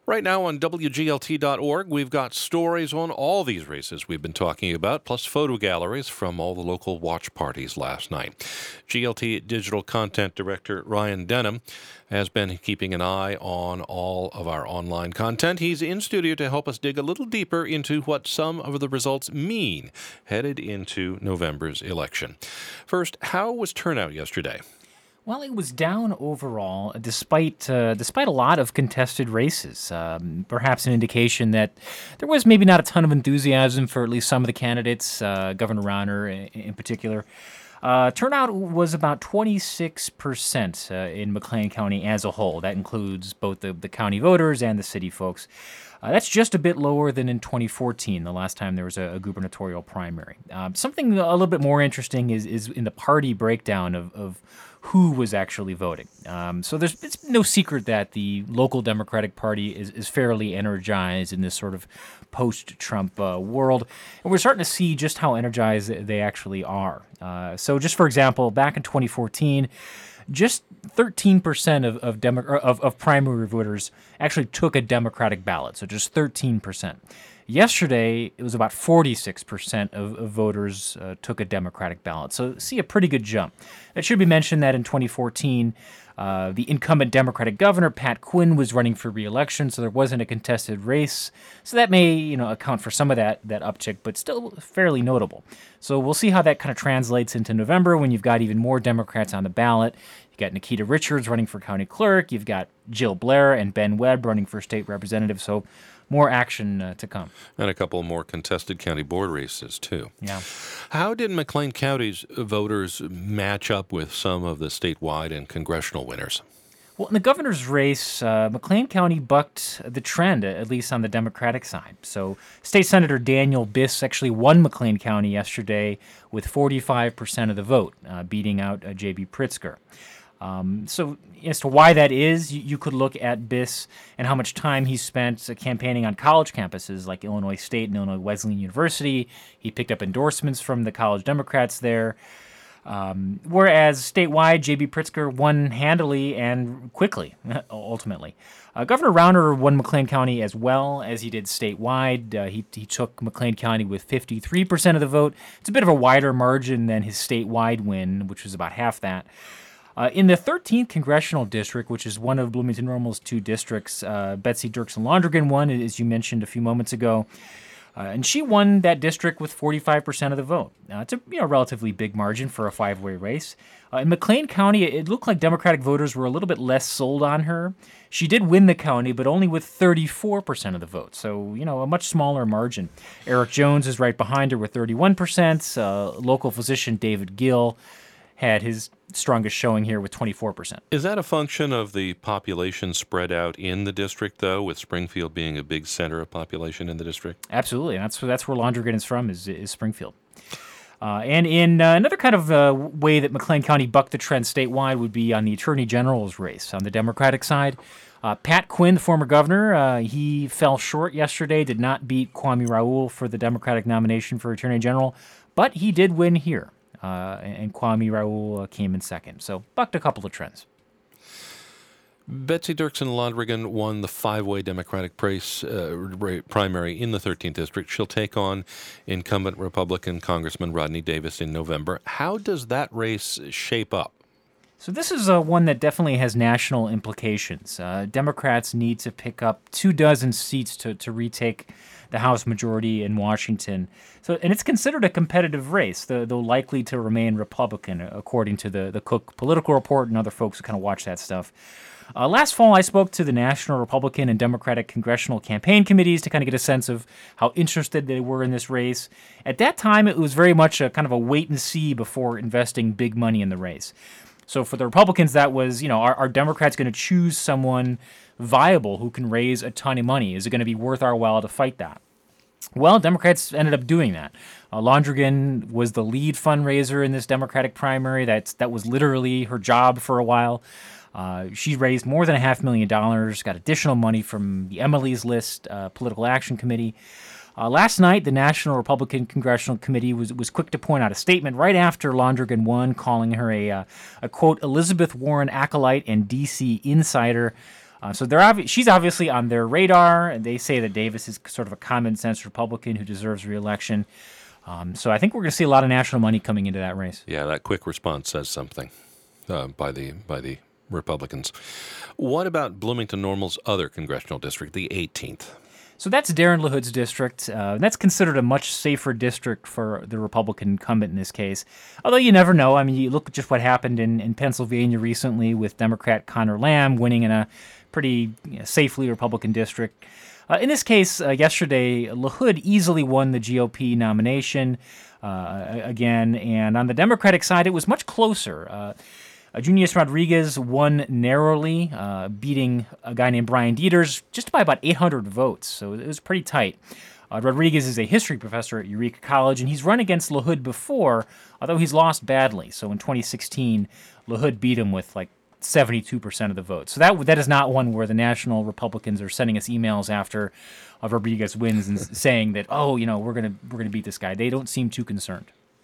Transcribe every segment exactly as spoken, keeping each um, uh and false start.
Right now on W G L T dot org, we've got stories on all these races we've been talking about, plus photo galleries from all the local watch parties last night. G L T Digital Content Director Ryan Denham has been keeping an eye on all of our online content. He's in studio to help us dig a little deeper into what some of the results mean headed into November's election. First, how was turnout yesterday? Well, it was down overall, despite uh, despite a lot of contested races. Um, perhaps an indication that there was maybe not a ton of enthusiasm for at least some of the candidates, uh, Governor Rauner in, in particular. Uh, turnout was about twenty-six percent uh, in McLean County as a whole. That includes both the, the county voters and the city folks. Uh, that's just a bit lower than in twenty fourteen, the last time there was a, a gubernatorial primary. Um, something a little bit more interesting is is in the party breakdown of, of who was actually voting. Um, so there's it's no secret that the local Democratic Party is, is fairly energized in this sort of post-Trump uh, world. And we're starting to see just how energized they actually are. Uh, so just for example, back in twenty fourteen, just thirteen percent of of, Demo- of of primary voters actually took a Democratic ballot, so just thirteen percent. Yesterday, it was about forty-six percent of, of voters uh, took a Democratic ballot, so see a pretty good jump. It should be mentioned that in twenty fourteen, uh, the incumbent Democratic governor, Pat Quinn, was running for re-election, so there wasn't a contested race. So that may, you know, account for some of that that uptick, but still fairly notable. So we'll see how that kind of translates into November when you've got even more Democrats on the ballot. You've got Nikita Richards running for county clerk. You've got Jill Blair and Ben Webb running for state representative. So more action uh, to come. And a couple more contested county board races, too. Yeah. How did McLean County's voters match up with some of the statewide and congressional winners? Well, in the governor's race, uh, McLean County bucked the trend, at least on the Democratic side. So State Senator Daniel Biss actually won McLean County yesterday with forty-five percent of the vote, uh, beating out uh, J B Pritzker. Um, so as to why that is, you, you could look at Biss and how much time he spent uh, campaigning on college campuses like Illinois State and Illinois Wesleyan University. He picked up endorsements from the college Democrats there. Um, whereas statewide, J B Pritzker won handily and quickly, ultimately. Uh, Governor Rauner won McLean County as well as he did statewide. Uh, he, he took McLean County with fifty-three percent of the vote. It's a bit of a wider margin than his statewide win, which was about half that. Uh, in the thirteenth Congressional District, which is one of Bloomington-Normal's two districts, uh, Betsy Dirksen-Londrigan won, as you mentioned a few moments ago. Uh, and she won that district with forty-five percent of the vote. Now, it's a you know, relatively big margin for a five-way race. Uh, in McLean County, it looked like Democratic voters were a little bit less sold on her. She did win the county, but only with thirty-four percent of the vote. So, you know, a much smaller margin. Eric Jones is right behind her with thirty-one percent. Uh, local physician David Gill had his strongest showing here with twenty-four percent. Is that a function of the population spread out in the district, though, with Springfield being a big center of population in the district? Absolutely. That's, that's where Londrigan is from, is, is Springfield. Uh, and in uh, another kind of uh, way that McLean County bucked the trend statewide would be on the Attorney General's race. On the Democratic side, uh, Pat Quinn, the former governor, uh, he fell short yesterday, did not beat Kwame Raoul for the Democratic nomination for Attorney General, but he did win here. Uh, and Kwame Raoul uh, came in second. So bucked a couple of trends. Betsy Dirksen-Londrigan won the five-way Democratic price, uh, primary in the thirteenth District. She'll take on incumbent Republican Congressman Rodney Davis in November. How does that race shape up? So this is uh, one that definitely has national implications. Uh, Democrats need to pick up two dozen seats to, to retake the House majority in Washington. So, and it's considered a competitive race, though, though likely to remain Republican, according to the, the Cook Political Report and other folks who kind of watch that stuff. Uh, last fall, I spoke to the National Republican and Democratic Congressional Campaign Committees to kind of get a sense of how interested they were in this race. At that time, it was very much a kind of a wait and see before investing big money in the race. So for the Republicans, that was, you know, are, are Democrats going to choose someone viable who can raise a ton of money? Is it going to be worth our while to fight that? Well, Democrats ended up doing that. Uh, Londrigan was the lead fundraiser in this Democratic primary. That's, that was literally her job for a while. Uh, she raised more than a half million dollars, got additional money from the Emily's List uh, Political Action Committee. Uh, last night, the National Republican Congressional Committee was was quick to point out a statement right after Londrigan won, calling her a, uh, a quote, Elizabeth Warren acolyte and D C insider. Uh, so they're obvi- she's obviously on their radar, and they say that Davis is sort of a common sense Republican who deserves re-election. Um, so I think we're going to see a lot of national money coming into that race. Yeah, that quick response says something uh, by the by the Republicans. What about Bloomington Normal's other congressional district, the eighteenth? So that's Darren LaHood's district. Uh, that's considered a much safer district for the Republican incumbent in this case. Although you never know. I mean, you look at just what happened in, in Pennsylvania recently with Democrat Conor Lamb winning in a pretty you know, safely Republican district. Uh, in this case, uh, yesterday, LaHood easily won the G O P nomination uh, again. And on the Democratic side, it was much closer. Uh, Uh, Junius Rodriguez won narrowly, uh, beating a guy named Brian Dieters just by about eight hundred votes, so it was pretty tight. Uh, Rodriguez is a history professor at Eureka College, and he's run against LaHood before, although he's lost badly. So in twenty sixteen, LaHood beat him with like seventy-two percent of the vote. So that that is not one where the national Republicans are sending us emails after uh, Rodriguez wins and saying that, oh, you know, we're gonna we're gonna beat this guy. They don't seem too concerned.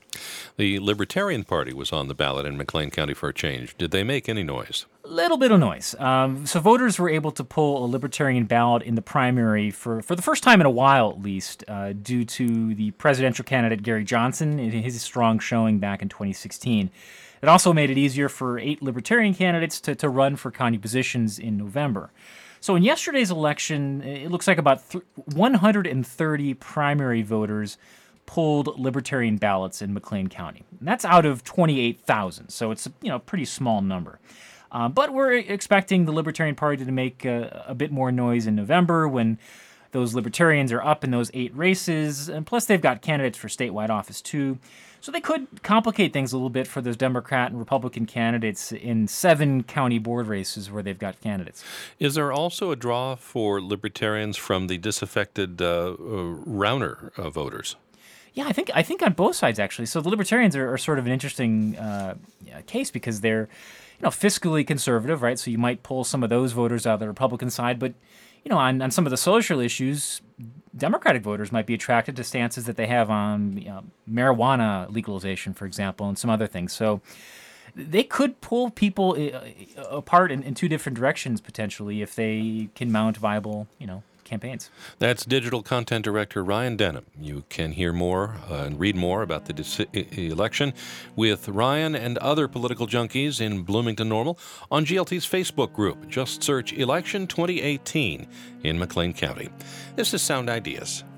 The Libertarian Party was on the ballot in McLean County for a change. Did they make any noise? A little bit of noise. Um, so voters were able to pull a Libertarian ballot in the primary for, for the first time in a while, at least, uh, due to the presidential candidate Gary Johnson and his strong showing back in twenty sixteen. It also made it easier for eight Libertarian candidates to, to run for county positions in November. So in yesterday's election, it looks like about th- one hundred thirty primary voters pulled Libertarian ballots in McLean County. And that's out of twenty-eight thousand, so it's a you know pretty small number. Uh, but we're expecting the Libertarian Party to make uh, a bit more noise in November when those Libertarians are up in those eight races, and plus they've got candidates for statewide office too. So they could complicate things a little bit for those Democrat and Republican candidates in seven county board races where they've got candidates. Is there also a draw for Libertarians from the disaffected uh, uh, Rauner uh, voters? Yeah, I think I think on both sides actually. So the Libertarians are, are sort of an interesting uh, case because they're, you know, fiscally conservative, right? So you might pull some of those voters out of the Republican side, but you know, on, on some of the social issues, Democratic voters might be attracted to stances that they have on you know, marijuana legalization, for example, and some other things. So they could pull people apart in, in two different directions potentially if they can mount viable, you know, campaigns. That's Digital Content Director Ryan Denham. You can hear more uh, and read more about the dis- election with Ryan and other political junkies in Bloomington Normal on G L T's Facebook group. Just search Election twenty eighteen in McLean County. This is Sound Ideas.